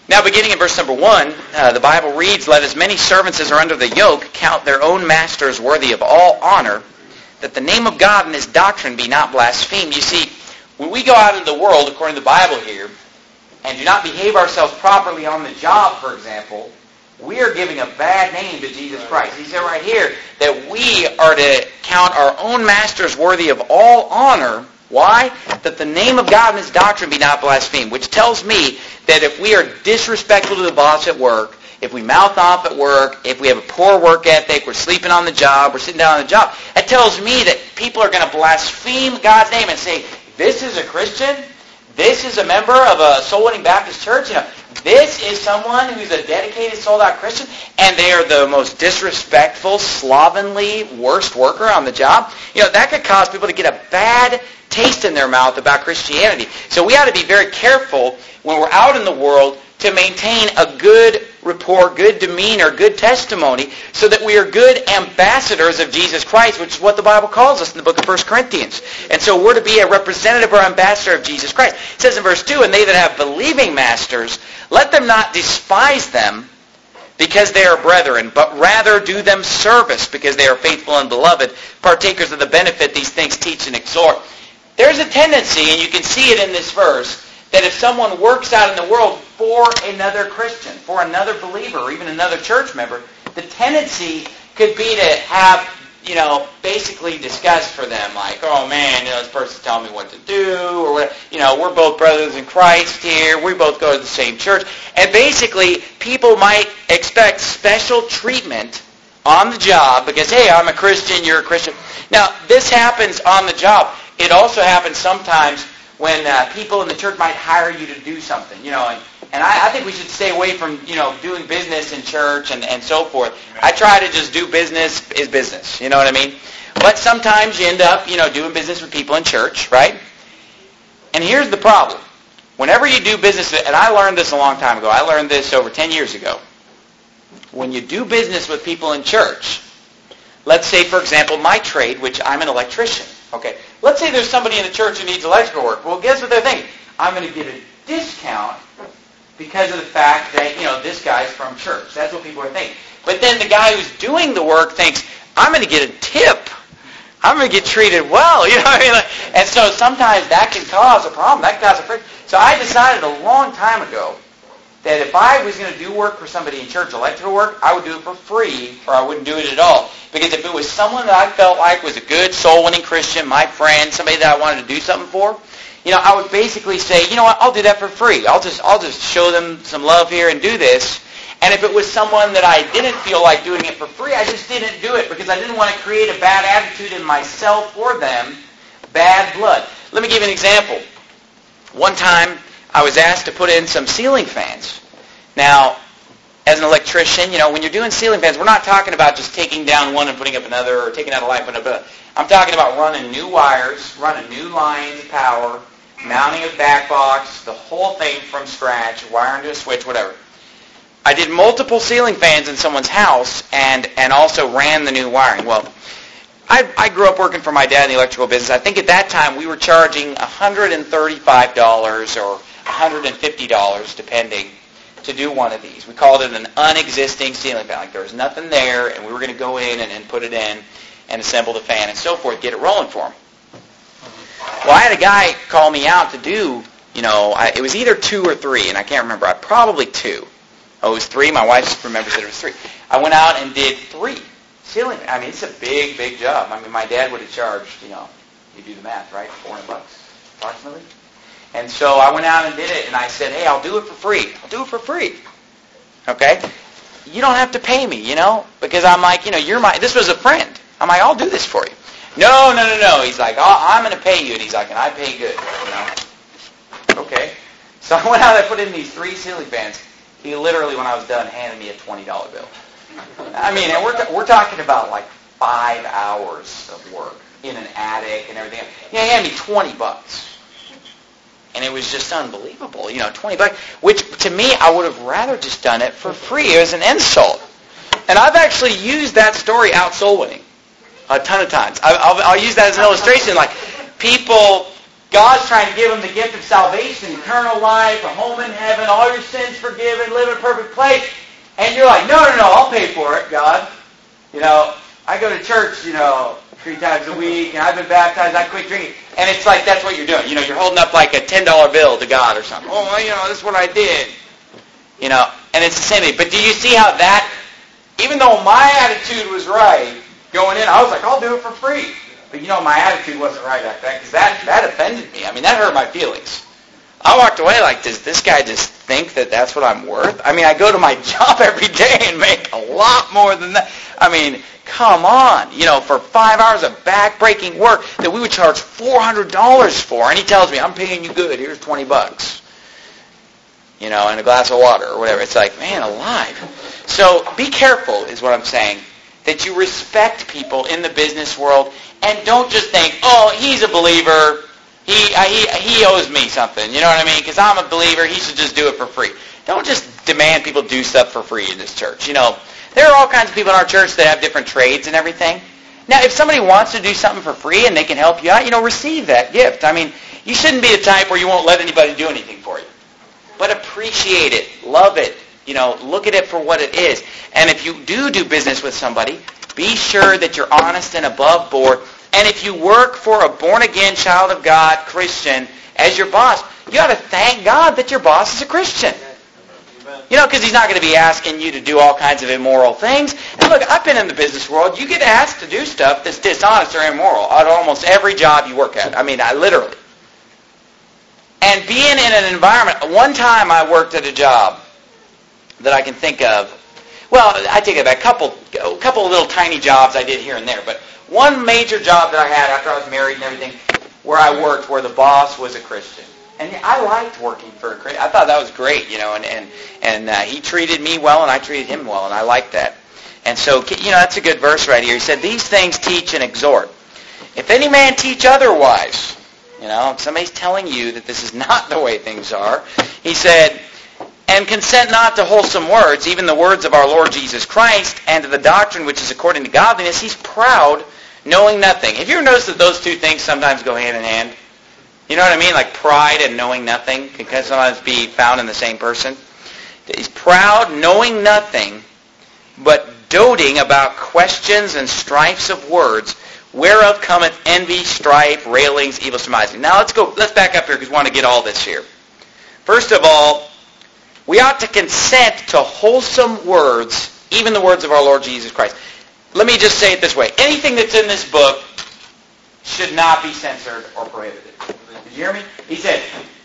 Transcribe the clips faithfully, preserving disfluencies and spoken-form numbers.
Now, beginning in verse number one, uh, the Bible reads, "Let as many servants as are under the yoke count their own masters worthy of all honor, that the name of God and His doctrine be not blasphemed." You see, when we go out into the world, according to the Bible here, and do not behave ourselves properly on the job, for example, we are giving a bad name to Jesus Christ. He said right here that we are to count our own masters worthy of all honor. Why? That the name of God and His doctrine be not blasphemed, which tells me that if we are disrespectful to the boss at work, if we mouth off at work, if we have a poor work ethic, we're sleeping on the job, we're sitting down on the job, that tells me that people are going to blaspheme God's name and say, this is a Christian, this is a member of a soul-winning Baptist church, you know, this is someone who's a dedicated, sold-out Christian, and they are the most disrespectful, slovenly, worst worker on the job. You know, that could cause people to get a bad taste in their mouth about Christianity. So we ought to be very careful when we're out in the world to maintain a good rapport, good demeanor, good testimony, so that we are good ambassadors of Jesus Christ, which is what the Bible calls us in the book of First Corinthians. And so we're to be a representative or ambassador of Jesus Christ. It says in verse two, "And they that have believing masters, let them not despise them because they are brethren, but rather do them service because they are faithful and beloved, partakers of the benefit these things teach and exhort." There's a tendency, and you can see it in this verse, that if someone works out in the world for another Christian, for another believer, or even another church member, the tendency could be to have, you know, basically disgust for them, like, oh man, you know, this person's telling me what to do, or what, you know, we're both brothers in Christ here, we both go to the same church, and basically people might expect special treatment on the job because, hey, I'm a Christian, you're a Christian. Now, this happens on the job. It also happens sometimes when uh, people in the church might hire you to do something, you know, and, and I, I think we should stay away from, you know, doing business in church and, and so forth. I try to just do business is business, you know what I mean? But sometimes you end up, you know, doing business with people in church, right? And here's the problem. Whenever you do business, and I learned this a long time ago, I learned this over ten years ago. When you do business with people in church, let's say, for example, my trade, which I'm an electrician, okay? Let's say there's somebody in the church who needs electrical work. Well, guess what they're thinking? I'm going to get a discount because of the fact that, you know, this guy's from church. That's what people are thinking. But then the guy who's doing the work thinks, I'm going to get a tip. I'm going to get treated well. You know what I mean? And so sometimes that can cause a problem. That can cause a friction. So I decided a long time ago that if I was going to do work for somebody in church, electrical work, I would do it for free, or I wouldn't do it at all. Because if it was someone that I felt like was a good, soul-winning Christian, my friend, somebody that I wanted to do something for, you know, I would basically say, you know what, I'll do that for free. I'll just, I'll just show them some love here and do this. And if it was someone that I didn't feel like doing it for free, I just didn't do it because I didn't want to create a bad attitude in myself or them, bad blood. Let me give you an example. One time, I was asked to put in some ceiling fans. Now, as an electrician, you know, when you're doing ceiling fans, we're not talking about just taking down one and putting up another, or taking out a light and putting up another. I'm talking about running new wires, running new lines of power, mounting a back box, the whole thing from scratch, wiring to a switch, whatever. I did multiple ceiling fans in someone's house and, and also ran the new wiring. Well, I, I grew up working for my dad in the electrical business. I think at that time we were charging one hundred thirty-five dollars or one hundred fifty dollars, depending, to do one of these. We called it an unexisting ceiling fan. Like there was nothing there, and we were going to go in and, and put it in and assemble the fan and so forth, get it rolling for them. Well, I had a guy call me out to do, you know, I, it was either two or three, and I can't remember. I probably two. Oh, it was three. My wife remembers that it was three. I went out and did three ceiling. I mean, it's a big, big job. I mean, my dad would have charged, you know, you do the math, right? four hundred bucks, approximately. And so I went out and did it, and I said, hey, I'll do it for free. I'll do it for free. Okay? You don't have to pay me, you know, because I'm like, you know, you're my, this was a friend. I'm like, I'll do this for you. No, no, no, no. He's like, oh, I'm going to pay you. And he's like, and I pay good, you know. Okay. So I went out and I put in these three ceiling fans. He literally, when I was done, handed me a twenty dollar bill. I mean, and we're, t- we're talking about like five hours of work in an attic and everything. Yeah, he handed me twenty bucks. And it was just unbelievable, you know, twenty bucks, which to me, I would have rather just done it for free. It was an insult. And I've actually used that story out soul winning a ton of times. I, I'll, I'll use that as an illustration. Like, people God's trying to give them the gift of salvation, eternal life, a home in heaven, all your sins forgiven, live in a perfect place. And you're like, no, no, no, I'll pay for it, God. You know, I go to church, you know, three times a week, and I've been baptized, I quit drinking. And it's like, that's what you're doing. You know, you're holding up like a ten dollar bill to God or something. Oh, well, you know, this is what I did. You know, and it's the same thing. But do you see how that, even though my attitude was right going in, I was like, I'll do it for free. But you know, my attitude wasn't right after that, because that, that offended me. I mean, that hurt my feelings. I walked away like, does this guy just think that that's what I'm worth? I mean, I go to my job every day and make a lot more than that. I mean, come on. You know, for five hours of back-breaking work that we would charge four hundred dollars for, and he tells me, I'm paying you good, here's twenty bucks. You know, and a glass of water or whatever. It's like, man, alive. So be careful, is what I'm saying, that you respect people in the business world, and don't just think, oh, he's a believer, he uh, he he owes me something, you know what I mean? Because I'm a believer, he should just do it for free. Don't just demand people do stuff for free in this church. You know, there are all kinds of people in our church that have different trades and everything. Now, if somebody wants to do something for free and they can help you out, you know, receive that gift. I mean, you shouldn't be the type where you won't let anybody do anything for you. But appreciate it, love it, you know, look at it for what it is. And if you do do business with somebody, be sure that you're honest and above board. And if you work for a born-again child of God, Christian, as your boss, you ought to thank God that your boss is a Christian. You know, because he's not going to be asking you to do all kinds of immoral things. And look, I've been in the business world. You get asked to do stuff that's dishonest or immoral at almost every job you work at. I mean, I literally. And being in an environment, one time I worked at a job that I can think of. Well, I take it back. A couple, a couple of little tiny jobs I did here and there. But one major job that I had after I was married and everything, where I worked, where the boss was a Christian. And I liked working for a Christian. I thought that was great, you know, and, and, and uh, he treated me well and I treated him well, and I liked that. And so, you know, that's a good verse right here. He said, these things teach and exhort. If any man teach otherwise, you know, if somebody's telling you that this is not the way things are, he said, and consent not to wholesome words, even the words of our Lord Jesus Christ, and to the doctrine which is according to godliness, he's proud, knowing nothing. Have you ever noticed that those two things sometimes go hand in hand? You know what I mean? Like pride and knowing nothing can sometimes be found in the same person. He's proud, knowing nothing, but doting about questions and strifes of words, whereof cometh envy, strife, railings, evil surmising. Now let's go. Let's back up here because we want to get all this here. First of all, we ought to consent to wholesome words, even the words of our Lord Jesus Christ. Let me just say it this way. Anything that's in this book should not be censored or prohibited. Did you hear me? He said,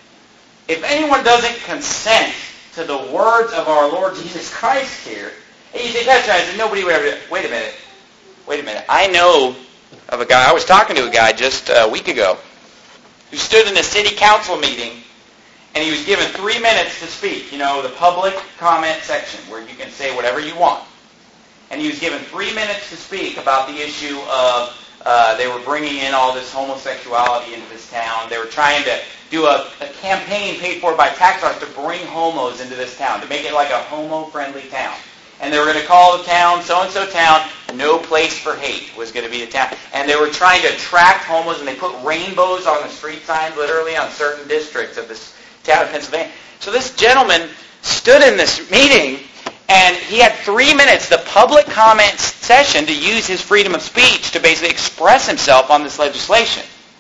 if anyone doesn't consent to the words of our Lord Jesus Christ here, and you say, Pastor, I said, nobody would ever do it. Wait a minute. Wait a minute. I know of a guy, I was talking to a guy just a week ago, who stood in a city council meeting, and he was given three minutes to speak. You know, the public comment section, where you can say whatever you want. And he was given three minutes to speak about the issue of Uh, they were bringing in all this homosexuality into this town. They were trying to do a, a campaign paid for by tax dollars to bring homos into this town, to make it like a homo-friendly town. And they were going to call the town so-and-so town, No Place for Hate was going to be the town. And they were trying to attract homos, and they put rainbows on the street signs, literally on certain districts of this town of Pennsylvania. So this gentleman stood in this meeting, and he had three minutes, the public comment session, to use his freedom of speech to basically express himself on this legislation.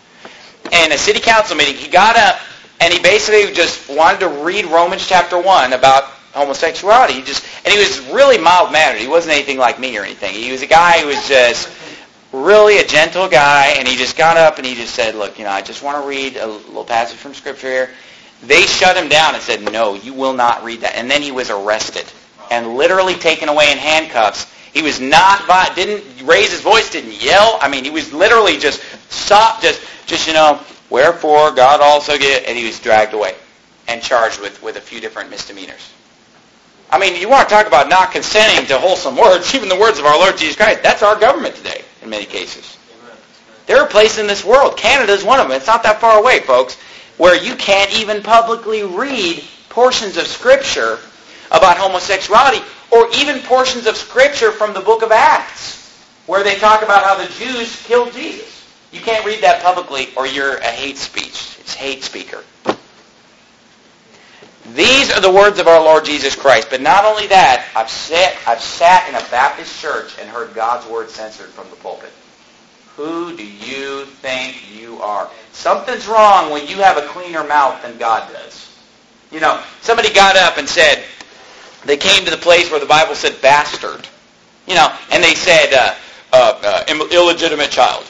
In a city council meeting, he got up and he basically just wanted to read Romans chapter one about homosexuality. He just, and he was really mild-mannered. He wasn't anything like me or anything. He was a guy who was just really a gentle guy, and he just got up and he just said, look, you know, I just want to read a little passage from Scripture here. They shut him down and said, no, you will not read that. And then he was arrested and literally taken away in handcuffs. He was not, didn't raise his voice, didn't yell. I mean, he was literally just stopped, just, just you know, wherefore God also get, and he was dragged away and charged with, with a few different misdemeanors. I mean, you want to talk about not consenting to wholesome words, even the words of our Lord Jesus Christ. That's our government today, in many cases. There are places in this world, Canada is one of them, it's not that far away, folks, where you can't even publicly read portions of Scripture about homosexuality, or even portions of Scripture from the book of Acts, where they talk about how the Jews killed Jesus. You can't read that publicly or you're a hate speech. It's hate speaker. These are the words of our Lord Jesus Christ. But not only that, I've sat, I've sat in a Baptist church and heard God's word censored from the pulpit. Who do you think you are? Something's wrong when you have a cleaner mouth than God does. You know, somebody got up and said, they came to the place where the Bible said bastard. You know, and they said uh, uh, uh, illegitimate child.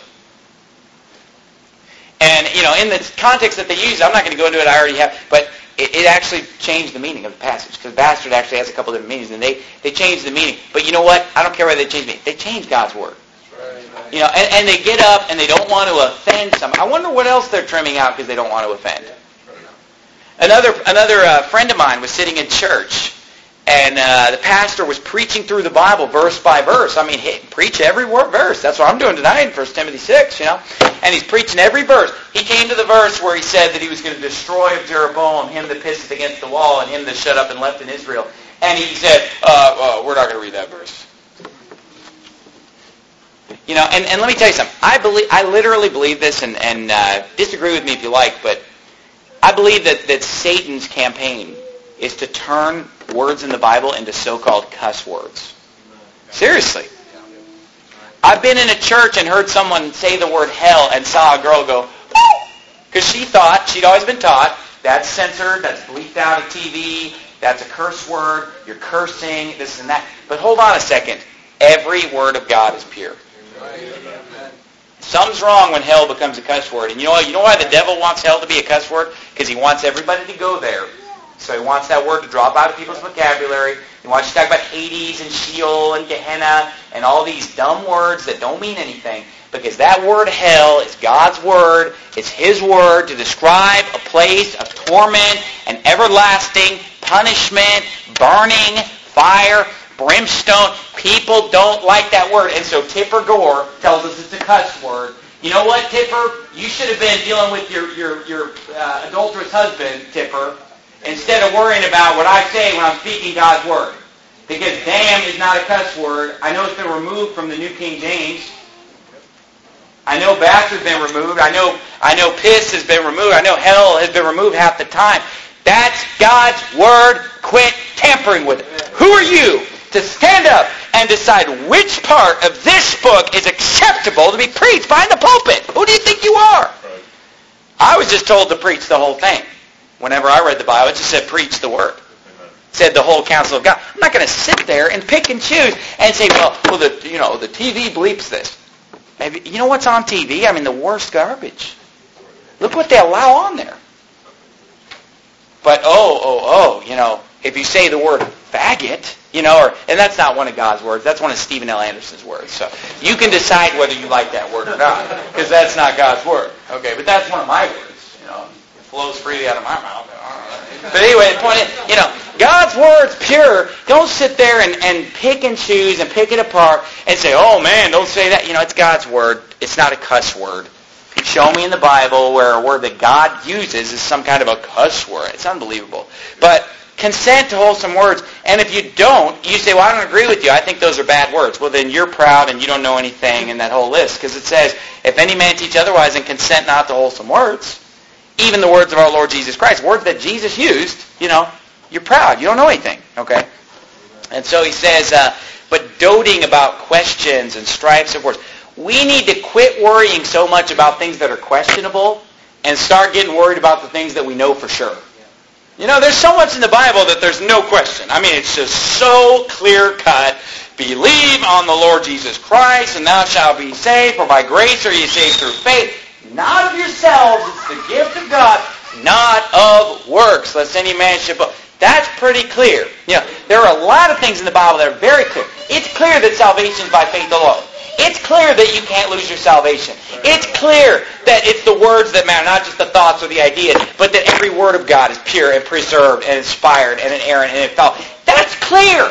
And, you know, in the context that they use, I'm not going to go into it, I already have, but it, it actually changed the meaning of the passage, because bastard actually has a couple different meanings, and they, they changed the meaning. But you know what? I don't care whether they change the meaning. They changed God's word. You know, and, and they get up and they don't want to offend someone. I wonder what else they're trimming out because they don't want to offend. Another another uh, friend of mine was sitting in church, and uh, the pastor was preaching through the Bible verse by verse. I mean, he, preach every word verse. That's what I'm doing tonight in First Timothy six, you know. And he's preaching every verse. He came to the verse where he said that he was going to destroy Jeroboam, him that pisseth against the wall, and him that shut up and left in Israel. And he said, uh, uh, we're not going to read that verse. You know, and, and let me tell you something. I believe, I literally believe this, and, and uh, disagree with me if you like, but I believe that, that Satan's campaign is to turn words in the Bible into so-called cuss words. Seriously. I've been in a church and heard someone say the word hell and saw a girl go, because she thought, she'd always been taught, that's censored, that's bleeped out of T V, that's a curse word, you're cursing, this and that. But hold on a second. Every word of God is pure. Something's wrong when hell becomes a cuss word. And you know what? You know why the devil wants hell to be a cuss word? Because he wants everybody to go there. So he wants that word to drop out of people's vocabulary. He wants you to talk about Hades and Sheol and Gehenna and all these dumb words that don't mean anything. Because that word hell is God's word. It's His word to describe a place of torment and everlasting punishment, burning, fire, brimstone. People don't like that word. And so Tipper Gore tells us it's a cuss word. You know what, Tipper? You should have been dealing with your, your, your uh, adulterous husband, Tipper, instead of worrying about what I say when I'm speaking God's word. Because damn is not a cuss word. I know it's been removed from the New King James. I know bastard's been removed. I know, I know piss has been removed. I know hell has been removed half the time. That's God's word. Quit tampering with it. Who are you to stand up and decide which part of this book is acceptable to be preached by the pulpit? Who do you think you are? I was just told to preach the whole thing. Whenever I read the Bible, it just said preach the word. It said the whole counsel of God. I'm not going to sit there and pick and choose and say, well, well, the you know the T V bleeps this. Maybe, you know what's on T V? I mean, the worst garbage. Look what they allow on there. But oh, oh, oh, you know, if you say the word faggot, you know, or and that's not one of God's words. That's one of Stephen L. Anderson's words. So you can decide whether you like that word or not, because that's not God's word. Okay, but that's one of my words. You know, it flows freely out of my mouth. But anyway, the point is, you know, God's word's pure. Don't sit there and, and pick and choose and pick it apart and say, oh man, don't say that. You know, it's God's word. It's not a cuss word. Show me in the Bible where a word that God uses is some kind of a cuss word. It's unbelievable. But consent to wholesome words. And if you don't, you say, well, I don't agree with you. I think those are bad words. Well, then you're proud and you don't know anything in that whole list. Because it says, if any man teach otherwise, and consent not to wholesome words, even the words of our Lord Jesus Christ, words that Jesus used, you know, you're proud. You don't know anything. Okay? And so he says, uh, but doting about questions and strifes of words. We need to quit worrying so much about things that are questionable and start getting worried about the things that we know for sure. You know, there's so much in the Bible that there's no question. I mean, it's just so clear-cut. Believe on the Lord Jesus Christ, and thou shalt be saved, for by grace are ye saved through faith. Not of yourselves, it's the gift of God, not of works, lest any man should boast. That's pretty clear. You know, there are a lot of things in the Bible that are very clear. It's clear that salvation is by faith alone. It's clear that you can't lose your salvation. It's clear that it's the words that matter, not just the thoughts or the ideas, but that every word of God is pure and preserved and inspired and inerrant and infallible. That's clear.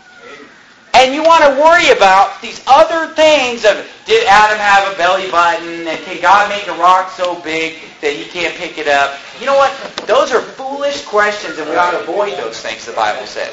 And you want to worry about these other things of, did Adam have a belly button? And can God make a rock so big that he can't pick it up? You know what? Those are foolish questions, and we ought to avoid those things, the Bible says.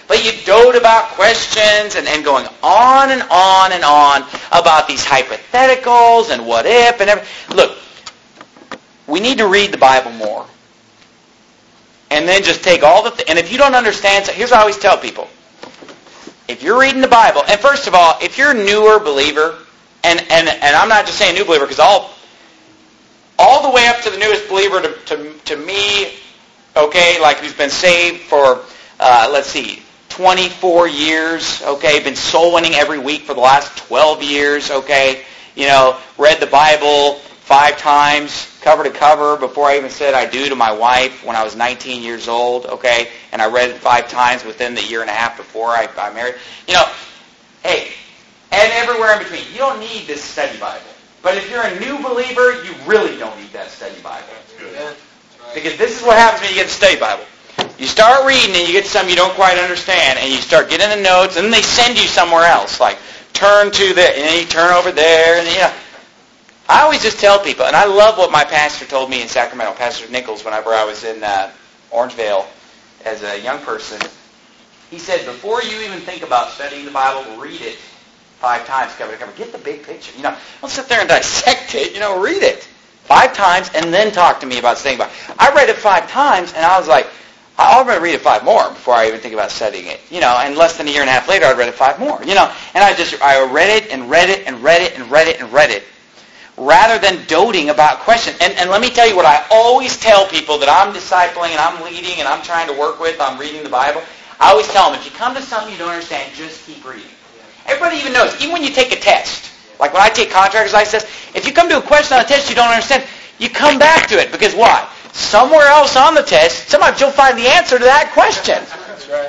But you dote about questions and, and going on and on and on about these hypotheticals and what if and everything. Look, we need to read the Bible more. And then just take all the... Th- and if you don't understand... So here's what I always tell people. If you're reading the Bible... And first of all, if you're a newer believer... And, and, and I'm not just saying new believer, because all, all the way up to the newest believer to, to, to me, okay, like who's been saved for, uh, let's see, twenty-four years, okay, been soul winning every week for the last twelve years, okay, you know, read the Bible five times, cover to cover, before I even said I do to my wife when I was nineteen years old, okay, and I read it five times within the year and a half before I, I married. You know, hey, and everywhere in between. You don't need this study Bible. But if you're a new believer, you really don't need that study Bible. That's good. Yeah. That's right. Because this is what happens when you get the study Bible. You start reading and you get something you don't quite understand, and you start getting the notes, and then they send you somewhere else, like turn to the, and then you turn over there, and you know. I always just tell people, and I love what my pastor told me in Sacramento, Pastor Nichols, whenever I was in uh, Orangevale as a young person. He said, before you even think about studying the Bible, read it five times, cover to cover. Get the big picture. You know, don't sit there and dissect it. You know, read it five times and then talk to me about studying the Bible. I read it five times, and I was like, I'll read it five more before I even think about studying it. You know, and less than a year and a half later, I read it five more. You know, and I just, I read it and read it and read it and read it and read it, rather than doting about questions. And, and let me tell you what I always tell people that I'm discipling and I'm leading and I'm trying to work with, I'm reading the Bible. I always tell them, if you come to something you don't understand, just keep reading. Everybody even knows, even when you take a test, like when I take contractor's license, if you come to a question on a test you don't understand, you come back to it. Because why? Somewhere else on the test, sometimes you'll find the answer to that question. That's right.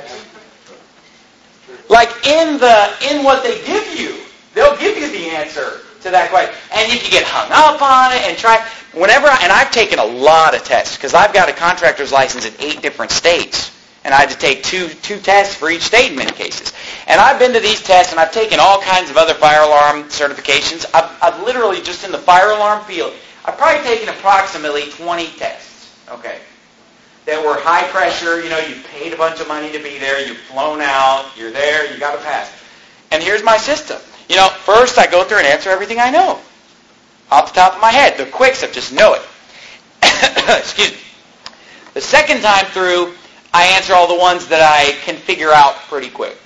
Like in the in what they give you, they'll give you the answer to that question. And if you get hung up on it and try, whenever, I, and I've taken a lot of tests, because I've got a contractor's license in eight different states. And I had to take two two tests for each state in many cases. And I've been to these tests, and I've taken all kinds of other fire alarm certifications. I've, I've literally, just in the fire alarm field, I've probably taken approximately twenty tests, okay, that were high pressure. You know, you paid a bunch of money to be there. You've flown out. You're there. You got to pass. And here's my system. You know, first I go through and answer everything I know off the top of my head. The quick stuff, just know it. Excuse me. The second time through, I answer all the ones that I can figure out pretty quick.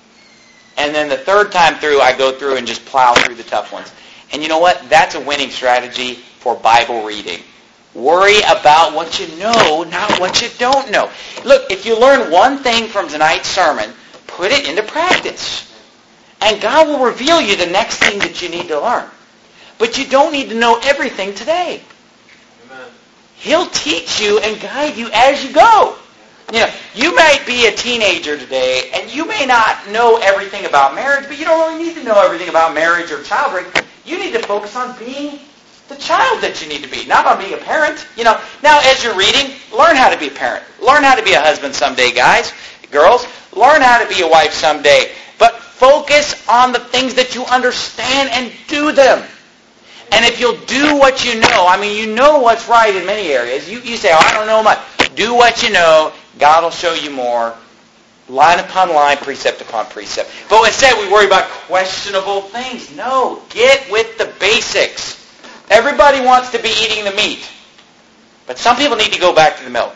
And then the third time through, I go through and just plow through the tough ones. And you know what? That's a winning strategy for Bible reading. Worry about what you know, not what you don't know. Look, if you learn one thing from tonight's sermon, put it into practice. And God will reveal you the next thing that you need to learn. But you don't need to know everything today. Amen. He'll teach you and guide you as you go. You know, you might be a teenager today, and you may not know everything about marriage, but you don't really need to know everything about marriage or child rearing. You need to focus on being the child that you need to be, not on being a parent. You know, now as you're reading, learn how to be a parent. Learn how to be a husband someday, guys, girls. Learn how to be a wife someday. But focus on the things that you understand and do them. And if you'll do what you know, I mean, you know what's right in many areas. You, you say, oh, I don't know much. Do what you know. God will show you more, line upon line, precept upon precept. But instead, we worry about questionable things. No, get with the basics. Everybody wants to be eating the meat, but some people need to go back to the milk,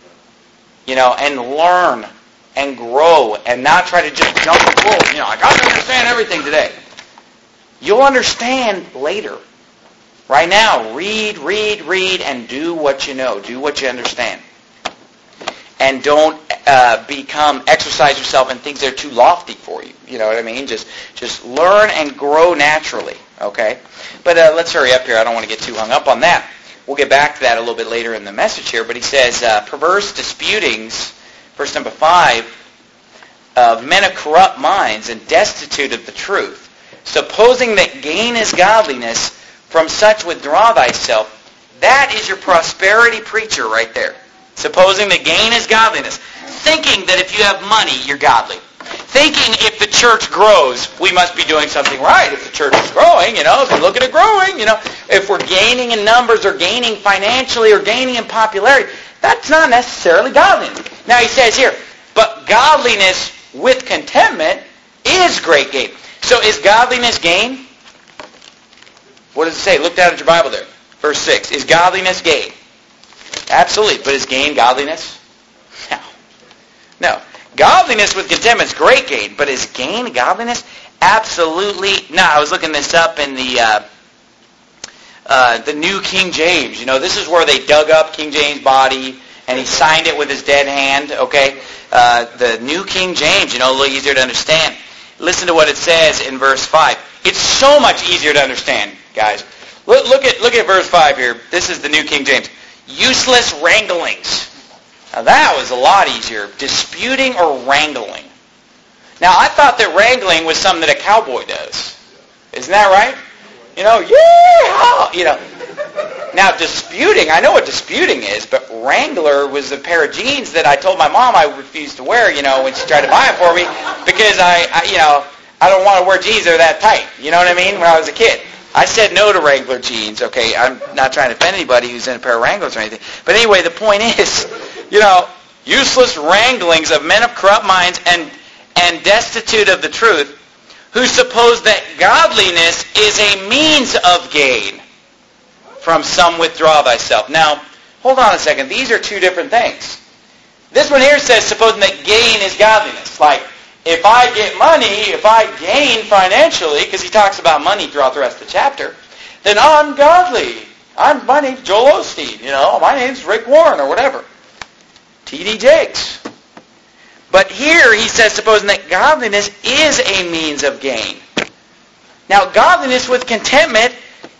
you know, and learn and grow and not try to just jump the bull. You know, like, I don't understand everything today. You'll understand later. Right now, read, read, read, and do what you know. Do what you understand. And don't uh, become, exercise yourself in things that are too lofty for you. You know what I mean? Just just learn and grow naturally, okay? But uh, let's hurry up here. I don't want to get too hung up on that. We'll get back to that a little bit later in the message here. But he says, uh, perverse disputings, verse number five, of men of corrupt minds and destitute of the truth, supposing that gain is godliness, from such withdraw thyself. That is your prosperity preacher right there. Supposing that gain is godliness. Thinking that if you have money, you're godly. Thinking if the church grows, we must be doing something right. If the church is growing, you know, if we look at it growing, you know, if we're gaining in numbers or gaining financially or gaining in popularity, that's not necessarily godliness. Now he says here, but godliness with contentment is great gain. So is godliness gain? What does it say? Look down at your Bible there. Verse six. Is godliness gain? Absolutely. But is gain godliness? No. No. Godliness with contentment is great gain. But is gain godliness? Absolutely not. I was looking this up in the uh, uh, the New King James. You know, this is where they dug up King James' body and he signed it with his dead hand. Okay, uh, the New King James. You know, a little easier to understand. Listen to what it says in verse five. It's so much easier to understand, guys. Look, look at look at verse five here. This is the New King James. Useless wranglings. Now that was a lot easier. Disputing or wrangling. Now I thought that wrangling was something that a cowboy does. Isn't that right? You know, yeah, you know. Now disputing, I know what disputing is, but wrangler was a pair of jeans that I told my mom I refused to wear, you know, when she tried to buy it for me, because I, I you know, I don't want to wear jeans that are that tight. You know what I mean? When I was a kid. I said no to Wrangler jeans, okay? I'm not trying to offend anybody who's in a pair of Wranglers or anything. But anyway, the point is, you know, useless wranglings of men of corrupt minds and and destitute of the truth, who suppose that godliness is a means of gain. From some withdraw thyself. Now, hold on a second. These are two different things. This one here says, supposing that gain is godliness. Like, if I get money, if I gain financially, because he talks about money throughout the rest of the chapter, then I'm godly. I'm, my name's Joel Osteen, you know, my name's Rick Warren or whatever. T D Jakes. But here he says, supposing that godliness is a means of gain. Now, godliness with contentment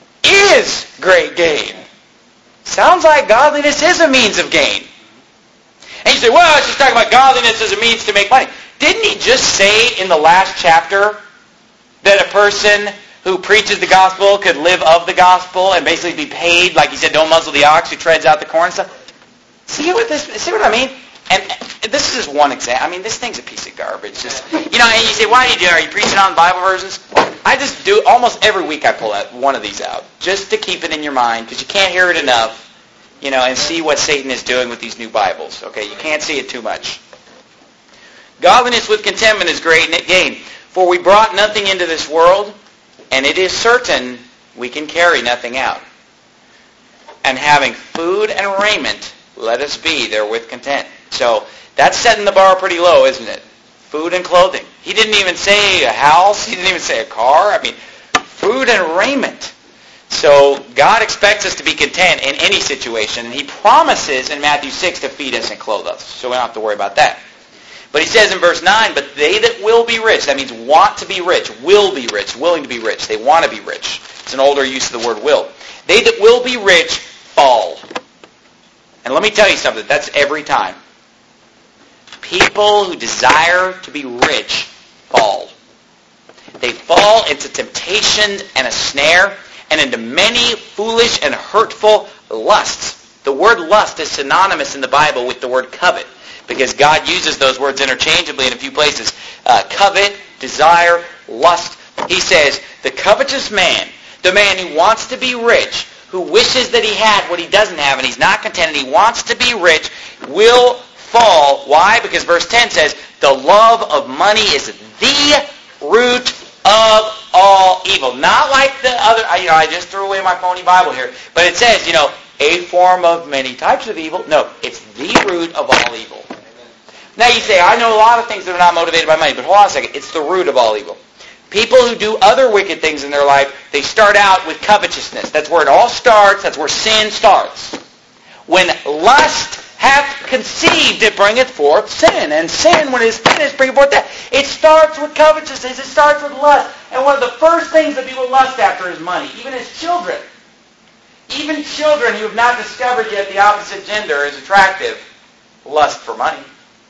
is great gain. Sounds like godliness is a means of gain. And you say, well, it's just talking about godliness as a means to make money. Didn't he just say in the last chapter that a person who preaches the gospel could live of the gospel and basically be paid, like he said, don't muzzle the ox who treads out the corn and stuff? See what this? See what I mean? And this is just one example. I mean, this thing's a piece of garbage. Just, you know, and you say, why do you do it? Are you preaching on Bible verses? I just do, almost every week I pull that, one of these out, just to keep it in your mind, because you can't hear it enough, you know, and see what Satan is doing with these new Bibles. Okay, you can't see it too much. Godliness with contentment is great gain. For we brought nothing into this world, and it is certain we can carry nothing out. And having food and raiment, let us be therewith content. So that's setting the bar pretty low, isn't it? Food and clothing. He didn't even say a house. He didn't even say a car. I mean, food and raiment. So God expects us to be content in any situation, and he promises in Matthew six to feed us and clothe us. So we don't have to worry about that. But he says in verse nine, but they that will be rich, that means want to be rich, will be rich, willing to be rich. They want to be rich. It's an older use of the word will. They that will be rich fall. And let me tell you something, that's every time. People who desire to be rich fall. They fall into temptation and a snare and into many foolish and hurtful lusts. The word lust is synonymous in the Bible with the word covet, because God uses those words interchangeably in a few places. Uh, covet, desire, lust. He says, the covetous man, the man who wants to be rich, who wishes that he had what he doesn't have and he's not content and he wants to be rich, will fall. Why? Because verse ten says, the love of money is the root of all evil. Not like the other, you know, I just threw away my phony Bible here, but it says, you know, a form of many types of evil. No, it's the root of all evil. Now you say, I know a lot of things that are not motivated by money, but hold on a second. It's the root of all evil. People who do other wicked things in their life, they start out with covetousness. That's where it all starts. That's where sin starts. When lust hath conceived, it bringeth forth sin. And sin, when it is finished, bringeth forth death. It starts with covetousness. It starts with lust. And one of the first things that people lust after is money, even as children. Even children who have not discovered yet the opposite gender is attractive, lust for money.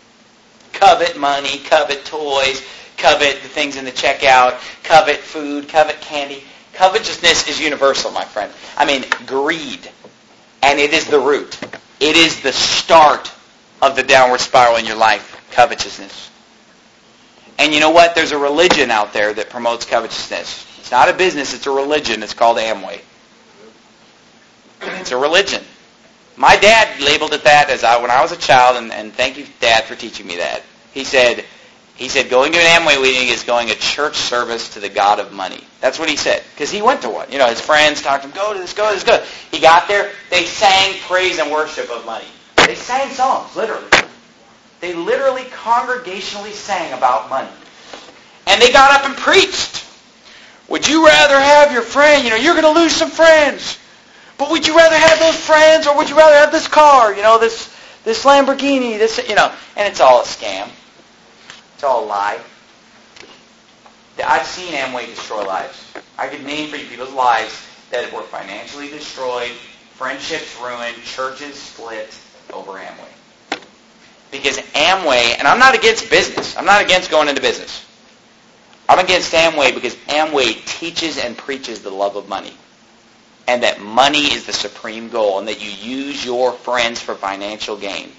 Covet money, covet toys, covet the things in the checkout, covet food, covet candy. Covetousness is universal, my friend. I mean, greed. And it is the root. It is the start of the downward spiral in your life, covetousness. And you know what? There's a religion out there that promotes covetousness. It's not a business, it's a religion. It's called Amway. It's a religion. My dad labeled it that as I, when I was a child, and, and thank you, Dad, for teaching me that. He said, He said going to an Amway meeting is going a church service to the God of money. That's what he said, because he went to one. You know, his friends talked to him, go to this, go to this, go. He got there, they sang praise and worship of money. They sang songs, literally. They literally congregationally sang about money. And they got up and preached. Would you rather have your friend, you know, you're going to lose some friends. But would you rather have those friends, or would you rather have this car, you know, this this Lamborghini, this, you know, and it's all a scam. It's all a lie. I've seen Amway destroy lives. I could name for you people's lives that were financially destroyed, friendships ruined, churches split over Amway. Because Amway, and I'm not against business. I'm not against going into business. I'm against Amway because Amway teaches and preaches the love of money. And that money is the supreme goal, and that you use your friends for financial gain.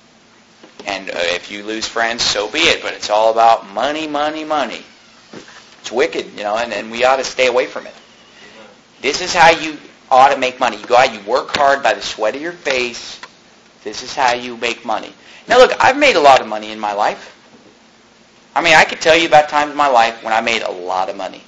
And uh, if you lose friends, so be it. But it's all about money, money, money. It's wicked, you know, and, and we ought to stay away from it. This is how you ought to make money. You go out, you work hard by the sweat of your face. This is how you make money. Now look, I've made a lot of money in my life. I mean, I could tell you about times in my life when I made a lot of money.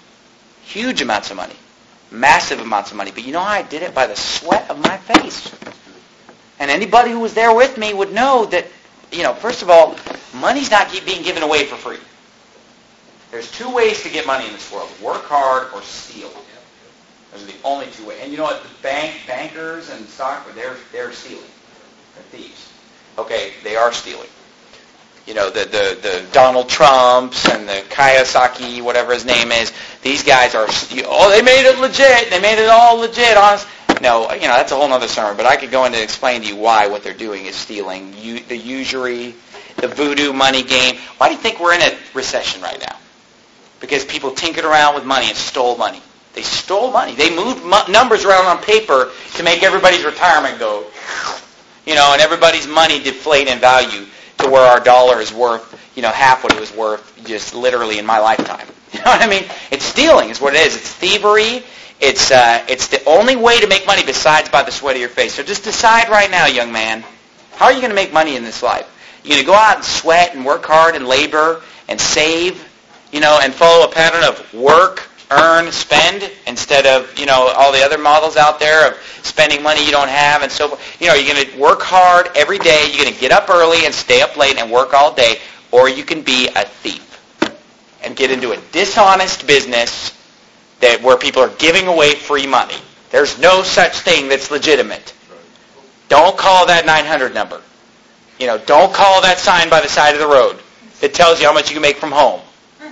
Huge amounts of money. Massive amounts of money. But you know how I did it? By the sweat of my face. And anybody who was there with me would know that, you know, first of all, money's not being given away for free. There's two ways to get money in this world. Work hard or steal. Those are the only two ways. And you know what? The bank, bankers and stock, they're, they're stealing. They're thieves. Okay, they are stealing. You know, the, the, the Donald Trumps and the Kiyosaki, whatever his name is, these guys are, oh, they made it legit. They made it all legit, honest. No, you know, that's a whole other sermon, but I could go in and explain to you why what they're doing is stealing. You, the usury, the voodoo money game. Why do you think we're in a recession right now? Because people tinkered around with money and stole money. They stole money. They moved mu- numbers around on paper to make everybody's retirement go, you know, and everybody's money deflate in value to where our dollar is worth, you know, half what it was worth just literally in my lifetime. You know what I mean? It's stealing is what it is. It's thievery. It's uh, it's the only way to make money besides by the sweat of your face. So just decide right now, young man, how are you going to make money in this life? You're going to go out and sweat and work hard and labor and save, you know, and follow a pattern of work, earn, spend, instead of, you know, all the other models out there of spending money you don't have and so forth. You know, you're going to work hard every day. You're going to get up early and stay up late and work all day, or you can be a thief and get into a dishonest business that where people are giving away free money. There's no such thing that's legitimate. Don't call that nine hundred number. You know, don't call that sign by the side of the road that tells you how much you can make from home.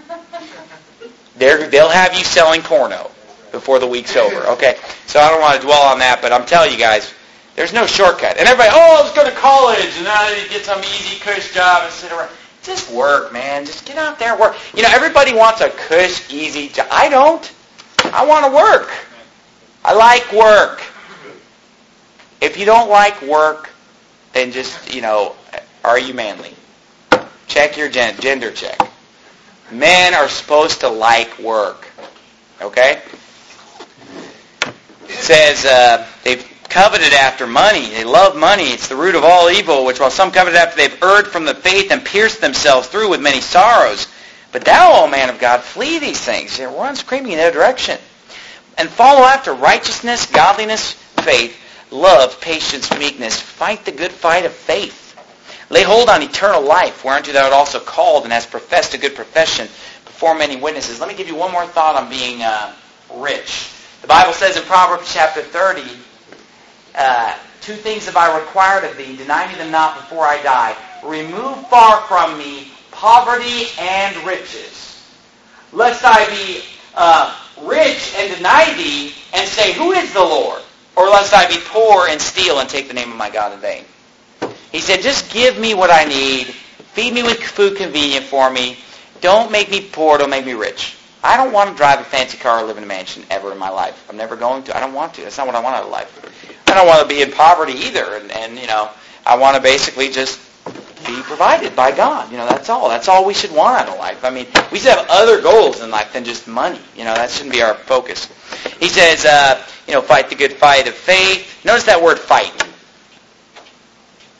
They're, they'll have you selling porno before the week's over. Okay, so I don't want to dwell on that, but I'm telling you guys, there's no shortcut. And everybody, oh, let's go to college and now you get some easy cush job and sit around. Just work, man. Just get out there and work. You know, everybody wants a cush, easy job. I don't. I want to work. I like work. If you don't like work, then just, you know, are you manly? Check your gen- gender check. Men are supposed to like work. Okay? It says uh, they've coveted after money. They love money. It's the root of all evil, which while some coveted after, they've erred from the faith and pierced themselves through with many sorrows. But thou, O man of God, flee these things. Run screaming in their direction. And follow after righteousness, godliness, faith, love, patience, meekness. Fight the good fight of faith. Lay hold on eternal life, whereunto thou art also called, and hast professed a good profession before many witnesses. Let me give you one more thought on being uh, rich. The Bible says in Proverbs chapter thirty, uh, two things have I required of thee, deny me them not before I die. Remove far from me poverty and riches, lest I be uh, rich and deny thee, and say, who is the Lord? Or lest I be poor and steal and take the name of my God in vain. He said, just give me what I need. Feed me with food convenient for me. Don't make me poor. Don't make me rich. I don't want to drive a fancy car or live in a mansion ever in my life. I'm never going to. I don't want to. That's not what I want out of life. I don't want to be in poverty either. And, and you know, I want to basically just be provided by God. You know, that's all. That's all we should want out of life. I mean, we should have other goals in life than just money. You know, that shouldn't be our focus. He says, uh, you know, fight the good fight of faith. Notice that word fight.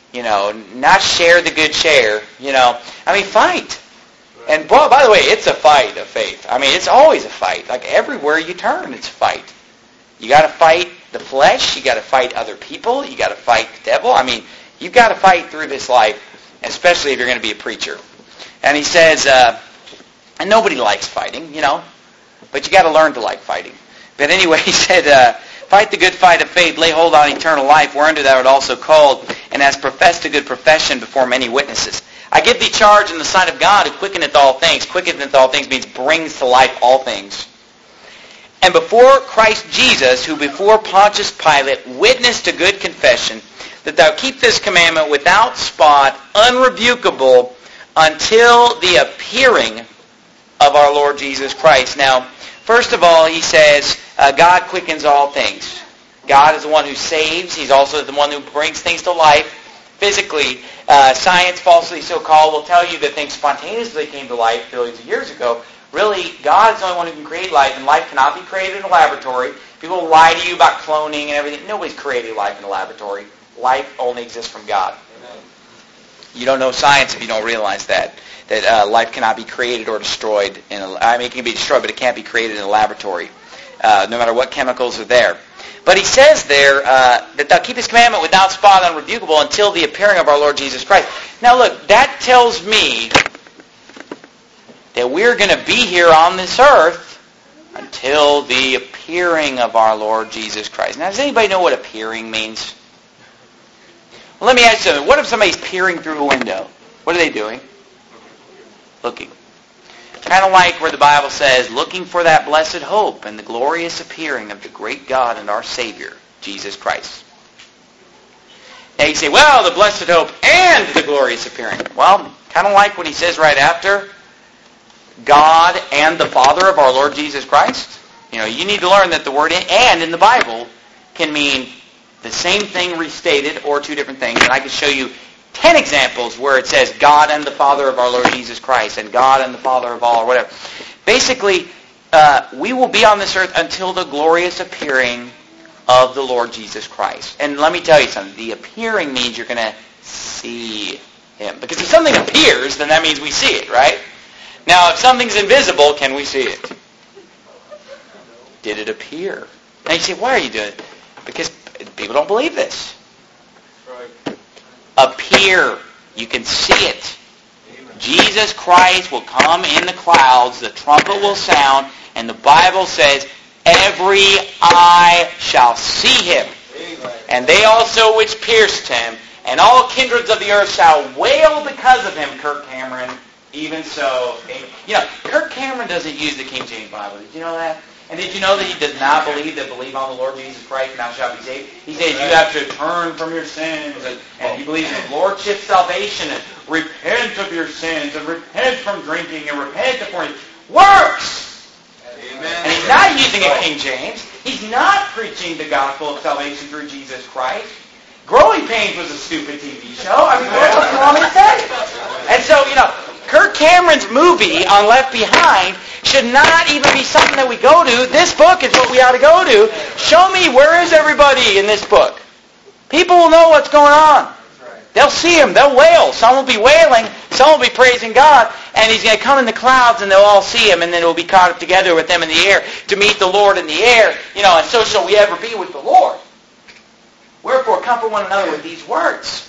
You know, not share the good share. You know, I mean, fight. And boy, by the way, it's a fight of faith. I mean, it's always a fight. Like everywhere you turn, it's a fight. You got to fight the flesh. You got to fight other people. You got to fight the devil. I mean, you've got to fight through this life, especially if you're going to be a preacher. And he says, uh, and nobody likes fighting, you know, but you got to learn to like fighting. But anyway, he said, uh, fight the good fight of faith, lay hold on eternal life, whereunto thou art also called, and hast professed a good profession before many witnesses. I give thee charge in the sight of God, who quickeneth all things. Quickeneth all things means brings to life all things. And before Christ Jesus, who before Pontius Pilate witnessed a good confession, that thou keep this commandment without spot, unrebukable, until the appearing of our Lord Jesus Christ. Now, first of all, he says, uh, God quickens all things. God is the one who saves. He's also the one who brings things to life physically. Uh, science, falsely so-called, will tell you that things spontaneously came to life billions of years ago. Really, God is the only one who can create life, and life cannot be created in a laboratory. People lie to you about cloning and everything. Nobody's created life in a laboratory. Life only exists from God. Amen. You don't know science if you don't realize that. That uh, life cannot be created or destroyed. In a, I mean, it can be destroyed, but it can't be created in a laboratory, uh, no matter what chemicals are there. But he says there uh, that thou keep his commandment without spot, unrebukable, until the appearing of our Lord Jesus Christ. Now look, that tells me that we're going to be here on this earth until the appearing of our Lord Jesus Christ. Now, does anybody know what appearing means? Well, let me ask you something. What if somebody's peering through a window? What are they doing? Looking. Kind of like where the Bible says, looking for that blessed hope and the glorious appearing of the great God and our Savior, Jesus Christ. Now you say, well, the blessed hope and the glorious appearing. Well, kind of like what he says right after, God and the Father of our Lord Jesus Christ. You know, you need to learn that the word and in the Bible can mean the same thing restated or two different things. And I can show you ten examples where it says God and the Father of our Lord Jesus Christ and God and the Father of all or whatever. Basically, uh, we will be on this earth until the glorious appearing of the Lord Jesus Christ. And let me tell you something. The appearing means you're going to see him. Because if something appears, then that means we see it, right? Now, if something's invisible, can we see it? Did it appear? Now you say, why are you doing it? Because people don't believe this. Right. Appear. You can see it. Amen. Jesus Christ will come in the clouds, the trumpet will sound, and the Bible says, every eye shall see him. Amen. And they also which pierced him, and all kindreds of the earth shall wail because of him, Kirk Cameron. Even so, you know, Kirk Cameron doesn't use the King James Bible. Did you know that? And did you know that he does not believe that believe on the Lord Jesus Christ and thou shalt be saved? He says you have to turn from your sins, and, and he believes in Lordship salvation, and repent of your sins, and repent from drinking, and repent of fornication. Works! Amen. And he's not using a King James. He's not preaching the gospel of salvation through Jesus Christ. Growing Pains was a stupid T V show. I mean, what else do you want me to say? And so, you know, Kirk Cameron's movie on Left Behind should not even be something that we go to. This book is what we ought to go to. Show me, where is everybody in this book? People will know what's going on. They'll see him. They'll wail. Some will be wailing. Some will be praising God. And he's going to come in the clouds and they'll all see him. And then we'll be caught up together with them in the air to meet the Lord in the air. You know, and so shall we ever be with the Lord. Wherefore, comfort one another with these words.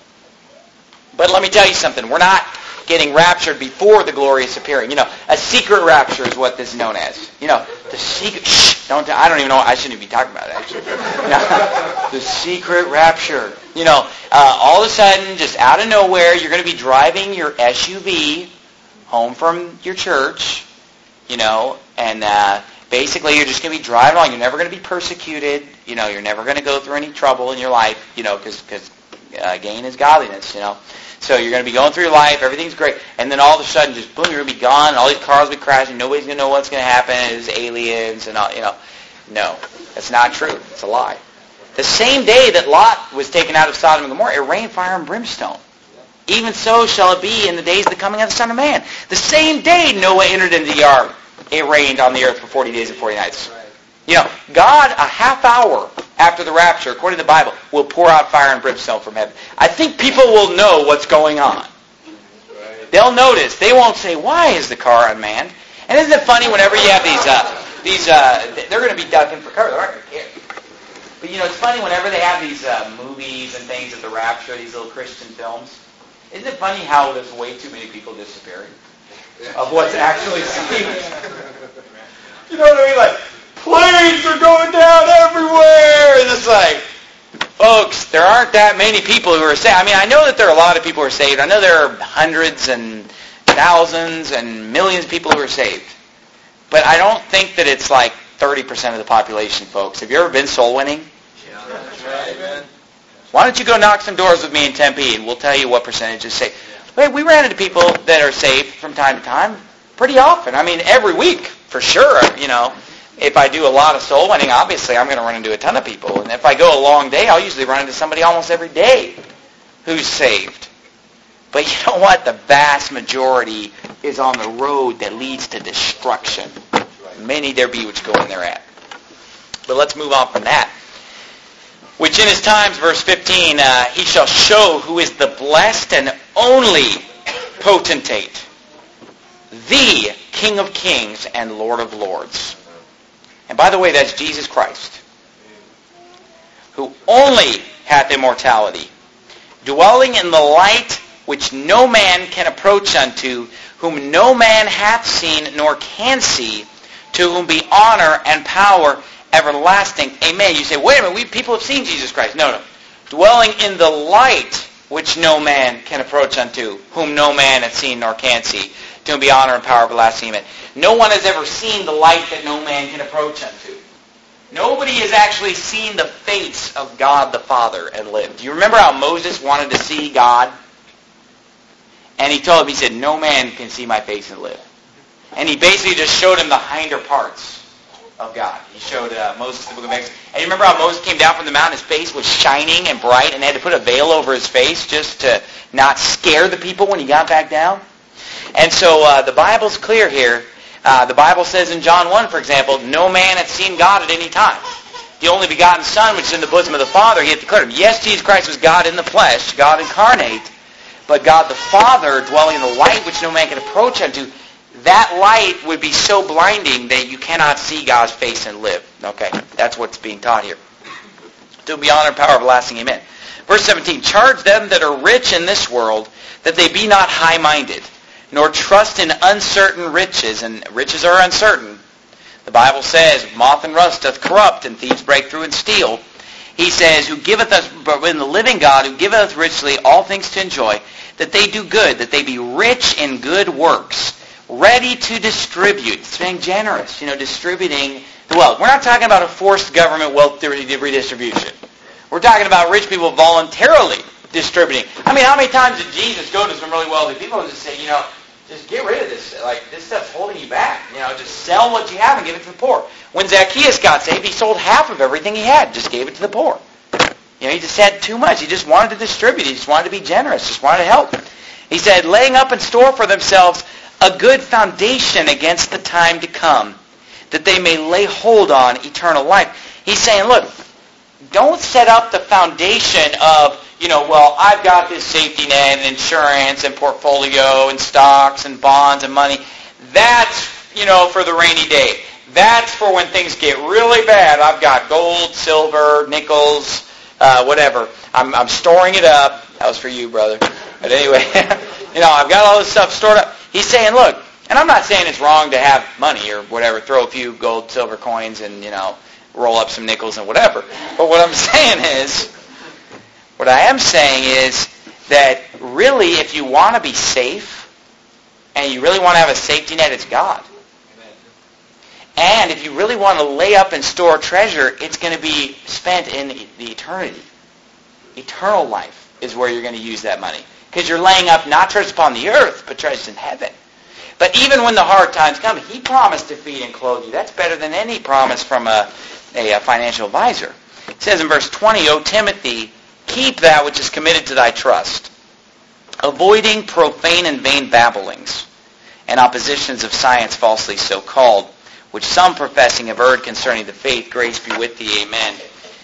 But let me tell you something. We're not getting raptured before the glorious appearing. You know, a secret rapture is what this is known as. You know, the secret, shh, don't, I don't even know, I shouldn't even be talking about it, actually. You know, the secret rapture. You know, uh, all of a sudden, just out of nowhere, you're going to be driving your S U V home from your church, you know, and uh, basically you're just going to be driving along. You're never going to be persecuted. You know, you're never going to go through any trouble in your life, you know, because uh, gain is godliness, you know. So you're going to be going through your life, everything's great, and then all of a sudden, just boom, you're going to be gone, and all these cars will be crashing, nobody's going to know what's going to happen, there's aliens, and all, you know. No, that's not true. It's a lie. The same day that Lot was taken out of Sodom and Gomorrah, it rained fire and brimstone. Even so shall it be in the days of the coming of the Son of Man. The same day Noah entered into the ark, it rained on the earth for forty days and forty nights. You know, God, a half hour after the rapture, according to the Bible, will pour out fire and brimstone from heaven. I think people will know what's going on. They'll notice. They won't say, why is the car unmanned? And isn't it funny whenever you have these, uh, these uh, they're going to be ducking for cover. They're not going to care. But, you know, it's funny whenever they have these uh, movies and things at the rapture, these little Christian films. Isn't it funny how there's way too many people disappearing of what's actually seen? You know what I mean? Like, planes are going down everywhere. And it's like, folks, there aren't that many people who are saved. I mean, I know that there are a lot of people who are saved. I know there are hundreds and thousands and millions of people who are saved. But I don't think that it's like thirty percent of the population, folks. Have you ever been soul winning? Yeah, that's right, man. Why don't you go knock some doors with me in Tempe and we'll tell you what percentage is saved. Wait, we ran into people that are saved from time to time pretty often. I mean, every week, for sure. You know, if I do a lot of soul winning, obviously I'm going to run into a ton of people. And if I go a long day, I'll usually run into somebody almost every day who's saved. But you know what? The vast majority is on the road that leads to destruction. Many there be which go in thereat. But let's move on from that. Which in his times, verse fifteen, uh, he shall show who is the blessed and only potentate, the King of kings and Lord of lords. And by the way, that's Jesus Christ, who only hath immortality, dwelling in the light which no man can approach unto, whom no man hath seen nor can see, to whom be honor and power everlasting. Amen. You say, wait a minute, we people have seen Jesus Christ. No, no. Dwelling in the light which no man can approach unto, whom no man hath seen nor can see, to whom be honor and power everlasting. Amen. No one has ever seen the light that no man can approach unto. Nobody has actually seen the face of God the Father and lived. Do you remember how Moses wanted to see God? And he told him, he said, no man can see my face and live. And he basically just showed him the hinder parts of God. He showed uh, Moses the book of Exodus. And you remember how Moses came down from the mountain, his face was shining and bright, and they had to put a veil over his face just to not scare the people when he got back down? And so uh, the Bible's clear here. Uh, the Bible says in John one, for example, no man hath seen God at any time. The only begotten Son, which is in the bosom of the Father, he hath declared him. Yes, Jesus Christ was God in the flesh, God incarnate, but God the Father dwelling in the light which no man can approach unto. That light would be so blinding that you cannot see God's face and live. Okay, that's what's being taught here. To be honor and power everlasting. Amen. Verse seventeen, charge them that are rich in this world, that they be not high-minded, nor trust in uncertain riches. And riches are uncertain. The Bible says, moth and rust doth corrupt, and thieves break through and steal. He says, who giveth us, but in the living God, who giveth us richly all things to enjoy, that they do good, that they be rich in good works, ready to distribute. It's being generous, you know, distributing the wealth. We're not talking about a forced government wealth redistribution. We're talking about rich people voluntarily distributing. I mean, how many times did Jesus go to some really wealthy people and just say, you know, just get rid of this. Like, this stuff's holding you back. You know, just sell what you have and give it to the poor. When Zacchaeus got saved, he sold half of everything he had, just gave it to the poor. You know, he just had too much. He just wanted to distribute. He just wanted to be generous, just wanted to help. He said, laying up in store for themselves a good foundation against the time to come, that they may lay hold on eternal life. He's saying, look, don't set up the foundation of, you know, well, I've got this safety net and insurance and portfolio and stocks and bonds and money. That's, you know, for the rainy day. That's for when things get really bad. I've got gold, silver, nickels, uh, whatever. I'm, I'm storing it up. That was for you, brother. But anyway, you know, I've got all this stuff stored up. He's saying, look, and I'm not saying it's wrong to have money or whatever, throw a few gold, silver coins and, you know, roll up some nickels and whatever. But what I'm saying is, what I am saying is that really if you want to be safe and you really want to have a safety net, it's God. And if you really want to lay up and store treasure, it's going to be spent in the eternity. Eternal life is where you're going to use that money. Because you're laying up not treasures upon the earth, but treasures in heaven. But even when the hard times come, he promised to feed and clothe you. That's better than any promise from a, a, a financial advisor. It says in verse twenty, O Timothy, keep that which is committed to thy trust, avoiding profane and vain babblings, and oppositions of science falsely so called, which some professing have erred concerning the faith. Grace be with thee. Amen.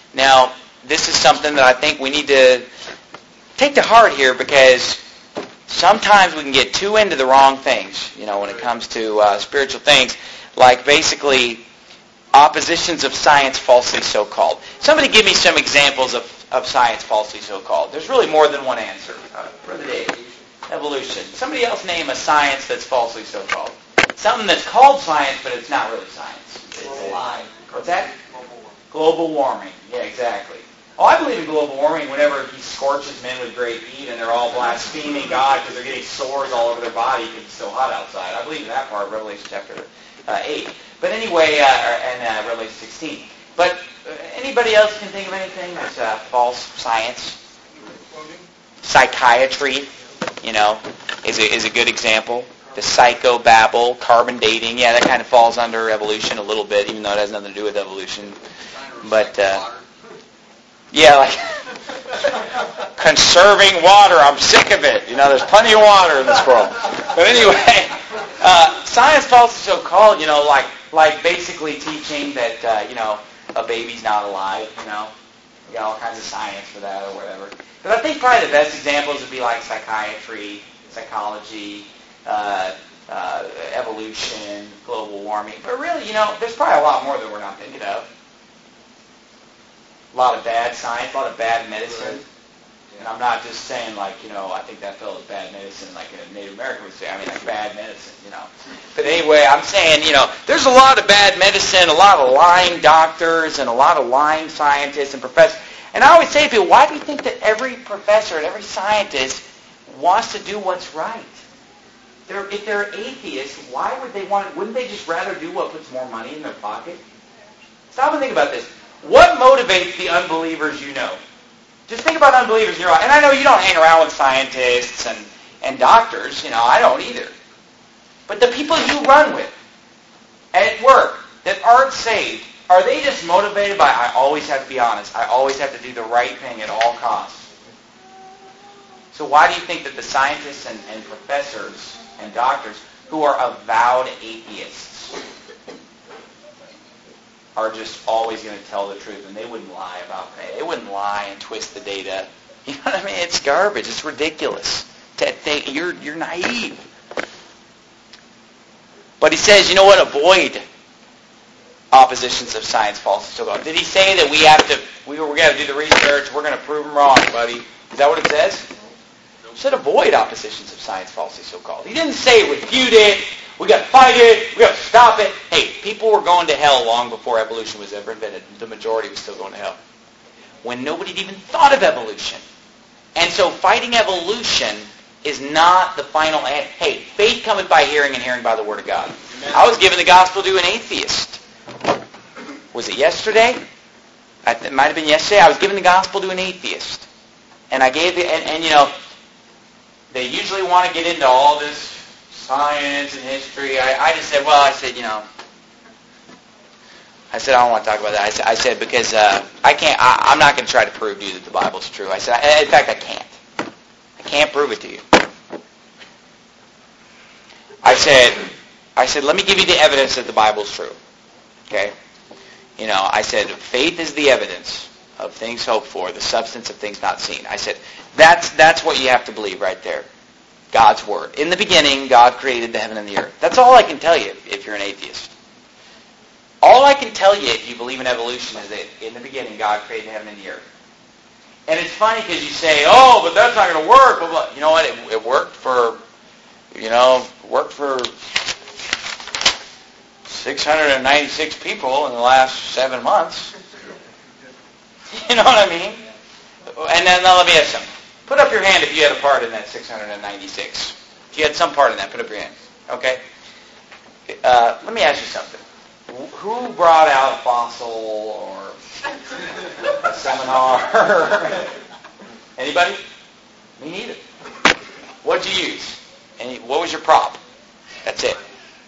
Now, this is something that I think we need to take to heart here, because sometimes we can get too into the wrong things, you know, when it comes to uh, spiritual things, like basically oppositions of science falsely so-called. Somebody give me some examples of, of science falsely so-called. There's really more than one answer. Uh, Brother Dave, evolution. Somebody else name a science that's falsely so-called. Something that's called science, but it's not really science. It's a lie. What's that? Global warming. Yeah, exactly. Oh, I believe in global warming whenever he scorches men with great heat and they're all blaspheming God because they're getting sores all over their body because it's so hot outside. I believe in that part of Revelation chapter uh, eight. But anyway, uh, and uh, Revelation sixteen. But uh, anybody else can think of anything that's uh, false science? Psychiatry, you know, is a, is a good example. The psychobabble, carbon dating, yeah, that kind of falls under evolution a little bit, even though it has nothing to do with evolution. But, uh, yeah, like conserving water, I'm sick of it. You know, there's plenty of water in this world. But anyway, uh, science falsely so-called, you know, like like basically teaching that, uh, you know, a baby's not alive, you know. You got all kinds of science for that or whatever. But I think probably the best examples would be like psychiatry, psychology, Uh, uh, evolution, global warming. But really, you know, there's probably a lot more that we're not thinking of. A lot of bad science, a lot of bad medicine. Right. Yeah. And I'm not just saying like, you know, I think that fellow's bad medicine like a Native American would say. I mean, like bad medicine, you know. But anyway, I'm saying, you know, there's a lot of bad medicine, a lot of lying doctors, and a lot of lying scientists and professors. And I always say to people, why do you think that every professor and every scientist wants to do what's right? They're, if they're atheists, why would they want? Wouldn't they just rather do what puts more money in their pocket? Stop and think about this. What motivates the unbelievers you know? Just think about unbelievers in your life. And I know you don't hang around with scientists and, and doctors. You know, I don't either. But the people you run with at work that aren't saved, are they just motivated by, I always have to be honest, I always have to do the right thing at all costs? So why do you think that the scientists and, and professors and doctors who are avowed atheists are just always going to tell the truth, and they wouldn't lie about that? They wouldn't lie and twist the data. You know what I mean? It's garbage. It's ridiculous. To think you're you're naive. But he says, you know what? Avoid oppositions of science, false and so-called. Did he say that we have to? We we're going to do the research. We're going to prove them wrong, buddy. Is that what it says? Said avoid oppositions of science falsely so-called. He didn't say refute it, we got to fight it, we got to stop it. Hey, people were going to hell long before evolution was ever invented. The majority was still going to hell. When nobody had even thought of evolution. And so fighting evolution is not the final end. Hey, faith cometh by hearing and hearing by the Word of God. Amen. I was giving the gospel to an atheist. Was it yesterday? It might have been yesterday. I was giving the gospel to an atheist. And I gave it, and, and you know, they usually want to get into all this science and history. I, I just said, well, I said, you know, I said, I don't want to talk about that. I said, I said because uh, I can't, I, I'm not going to try to prove to you that the Bible's true. I said, I, in fact, I can't. I can't prove it to you. I said, I said, let me give you the evidence that the Bible's true. Okay? You know, I said, faith is the evidence of things hoped for, the substance of things not seen. I said, that's that's what you have to believe right there. God's Word. In the beginning, God created the heaven and the earth. That's all I can tell you if you're an atheist. All I can tell you if you believe in evolution is that in the beginning, God created the heaven and the earth. And it's funny because you say, oh, but that's not going to work. Blah, blah. You know what? It, it worked for, you know, worked for six hundred ninety-six people in the last seven months. You know what I mean? And then now let me ask something. Put up your hand if you had a part in that six hundred ninety-six. If you had some part in that, put up your hand. Okay? Uh, let me ask you something. Who brought out a fossil or a seminar? Anybody? Me neither. What'd you use? Any, what was your prop? That's it.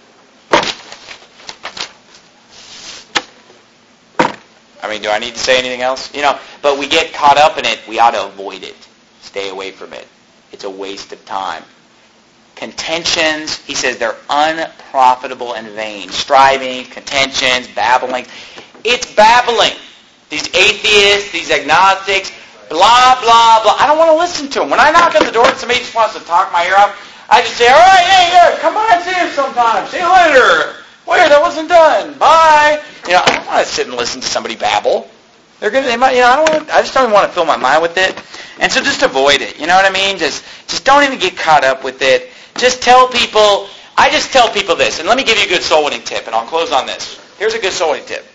I mean, do I need to say anything else? You know, but we get caught up in it. We ought to avoid it. Stay away from it. It's a waste of time. Contentions, he says they're unprofitable and vain. Striving, contentions, babbling. It's babbling. These atheists, these agnostics, blah, blah, blah. I don't want to listen to them. When I knock on the door and somebody just wants to talk my ear off, I just say, all right, hey, yeah, come on, see you sometime. See you later. Wait, that wasn't done. Bye. You know, I don't want to sit and listen to somebody babble. They're gonna, they might, you know, I don't want. I just don't even want to fill my mind with it. And so just avoid it. You know what I mean? Just, just don't even get caught up with it. Just tell people. I just tell people this, and let me give you a good soul winning tip, and I'll close on this. Here's a good soul winning tip.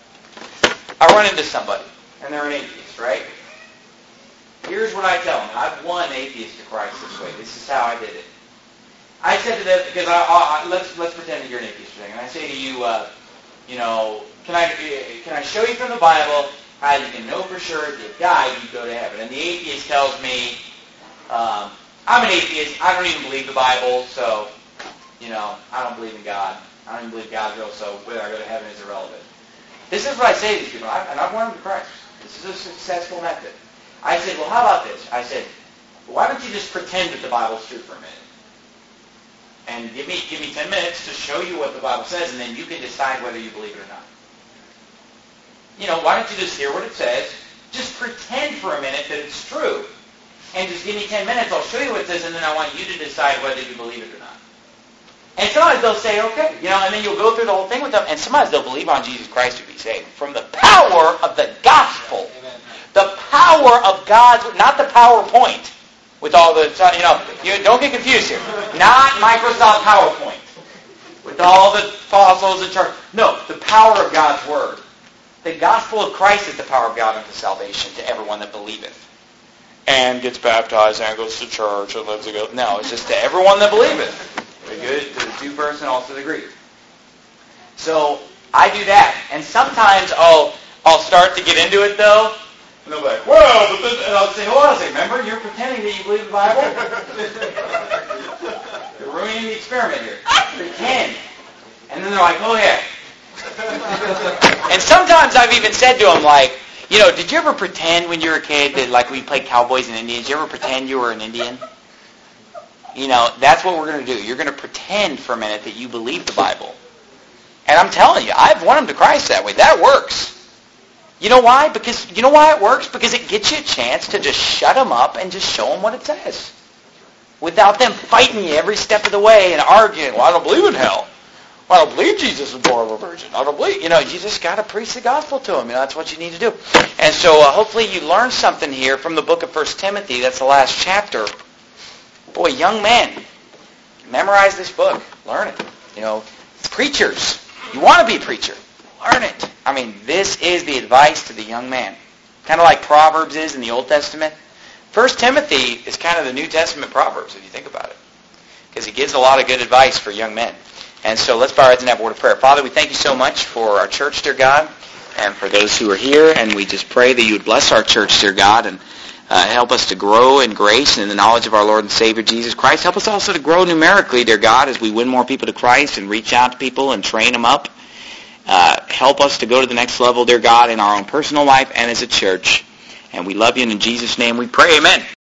I run into somebody, and they're an atheist, right? Here's what I tell them. I've won atheists to Christ this way. This is how I did it. I said to them, because I, I, I, let's let's pretend that you're an atheist for a second. And I say to you, uh, you know, can I can I show you from the Bible how you can know for sure if you die you go to heaven? And the atheist tells me, um, I'm an atheist. I don't even believe the Bible, so you know, I don't believe in God. I don't even believe God's real, so whether I go to heaven is irrelevant. This is what I say to these people, I, and I've won them to Christ. This is a successful method. I said, well, how about this? I said, why don't you just pretend that the Bible's true for a minute? And give me give me ten minutes to show you what the Bible says, and then you can decide whether you believe it or not. You know, why don't you just hear what it says, just pretend for a minute that it's true, and just give me ten minutes, I'll show you what it says, and then I want you to decide whether you believe it or not. And sometimes they'll say, okay, you know, and then you'll go through the whole thing with them, and sometimes they'll believe on Jesus Christ to be saved. From the power of the gospel. The power of God's, not the PowerPoint with all the, you know, you don't get confused here. Not Microsoft PowerPoint with all the fossils and charts. No, the power of God's Word. The gospel of Christ is the power of God unto salvation to everyone that believeth. And gets baptized and goes to church and lives a good. No, it's just to everyone that believeth. The good to the Jew first and also the Greek. So I do that, and sometimes I'll I'll start to get into it though, and they'll be like, "Well," but this, and I'll say, "Hold on a second. Remember, you're pretending that you believe the Bible. You're ruining the experiment here. Pretend." And then they're like, "Oh yeah." And sometimes I've even said to them, like, you know, did you ever pretend when you were a kid that, like, we played cowboys and Indians? Did you ever pretend you were an Indian? You know, that's what we're going to do. You're going to pretend for a minute that you believe the Bible. And I'm telling you, I've won them to Christ that way. That works. You know why? Because you know why it works? Because it gets you a chance to just shut them up and just show them what it says. Without them fighting you every step of the way and arguing, well, I don't believe in hell. Well, I don't believe Jesus was born of a virgin. I don't believe, you know, you just got to preach the gospel to them. You know, that's what you need to do. And so uh, hopefully you learned something here from the book of First Timothy. That's the last chapter. Boy, young men, memorize this book. Learn it. You know, preachers, you want to be a preacher. Learn it. I mean, this is the advice to the young man. Kind of like Proverbs is in the Old Testament. First Timothy is kind of the New Testament Proverbs, if you think about it. Because he gives a lot of good advice for young men. And so let's bow our heads and have a word of prayer. Father, we thank you so much for our church, dear God, and for those who are here. And we just pray that you would bless our church, dear God, and uh, help us to grow in grace and in the knowledge of our Lord and Savior, Jesus Christ. Help us also to grow numerically, dear God, as we win more people to Christ and reach out to people and train them up. Uh, help us to go to the next level, dear God, in our own personal life and as a church. And we love you, and in Jesus' name we pray. Amen.